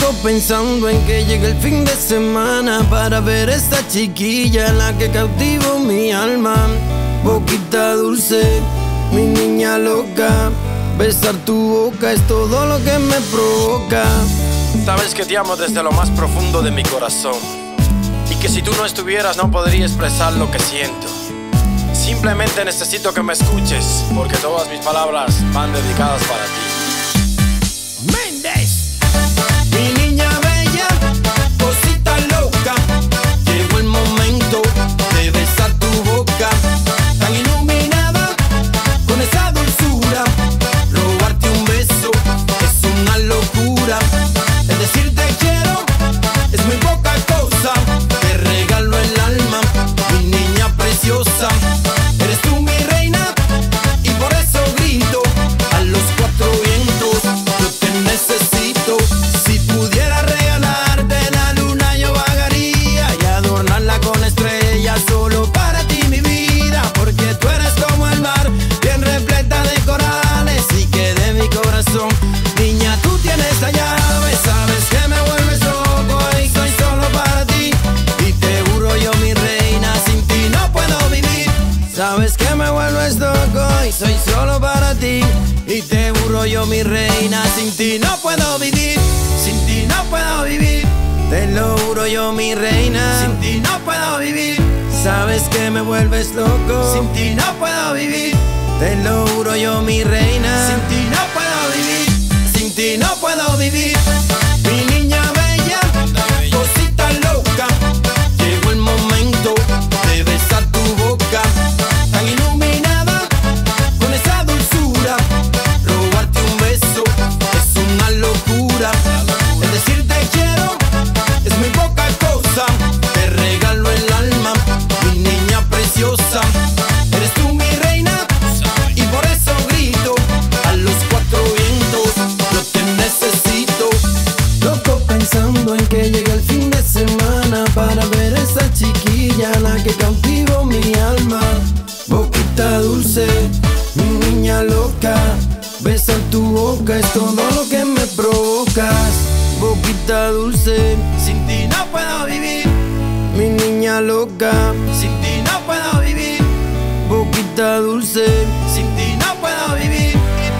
Loco pensando en que llegue el fin de semana para ver esta chiquilla, la que cautivó mi alma. Boquita dulce, mi niña loca, besar tu boca es todo lo que me provoca. Sabes que te amo desde lo más profundo de mi corazón, y que si tú no estuvieras no podría expresar lo que siento. Simplemente necesito que me escuches, porque todas mis palabras van dedicadas para ti. Méndez, mi niña bella, cosita loca, llegó el momento de besar tu boca, tan iluminada con esa dulzura. Robarte un beso es una locura. El decir te quiero es muy poca cosa. Te regalo el alma, mi niña preciosa. Eres tú mi reina y por eso grito a los cuatro vientos. Yo te necesito. Si pudiera regalarte la luna yo vagaría y adornarla con estrellas solo para ti mi vida, porque tú eres como el mar, bien repleta de corales, y que de mi corazón, niña, tú tienes la llave. Sabes que me vuelves loco y soy solo para ti, y te juro yo mi reina, sin ti no puedo vivir. Sabes que me vuelves loco y soy solo para ti, y te juro yo mi reina, sin ti no puedo vivir. Sin ti no puedo vivir, te lo juro yo mi reina, sin ti no puedo vivir. Sabes que me vuelves loco, sin ti no puedo vivir. Te lo juro yo mi reina, sin ti no puedo vivir. Sin ti no puedo vivir. Mi niña bella, cosita loca, llegó el momento de besar tu boca, tan iluminada con esa dulzura. Robarte un beso es una locura. El decir te quiero es muy poca cosa. Te regalo el alma, mi niña preciosa. Eres tú mi reina y por eso grito a los cuatro vientos. Yo te necesito. Loco pensando en que llega el fin de semana para ver a esa chiquilla, la que cautivó mi alma. Boquita dulce, mi niña loca, besar tu boca es todo lo que me provocas. Boquita dulce, sin ti no puedo vivir. Mi niña loca, sin ti no puedo vivir. Boquita dulce, sin ti no puedo vivir.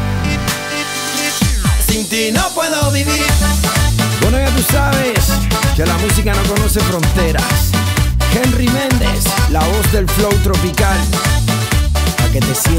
Sin ti no puedo vivir. Bueno, ya tú sabes que la música no conoce fronteras. Henry Méndez, la voz del flow tropical, para que te sientas